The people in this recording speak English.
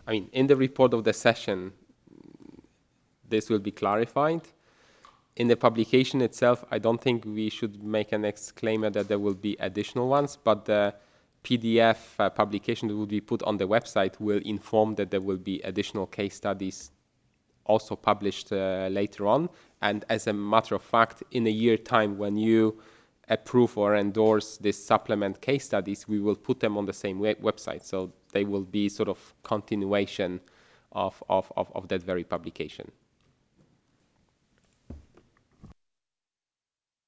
I mean, in the report of the session, this will be clarified. In the publication itself, I don't think we should make an exclaimer that there will be additional ones, but the PDF publication that will be put on the website will inform that there will be additional case studies also published later on. And as a matter of fact, in a year time, when you approve or endorse this supplement case studies, we will put them on the same website. So they will be sort of continuation of that very publication.